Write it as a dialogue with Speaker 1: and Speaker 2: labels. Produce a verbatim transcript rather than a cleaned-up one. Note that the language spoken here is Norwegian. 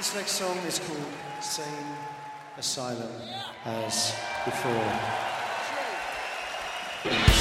Speaker 1: This next song is called Same Asylum as Before.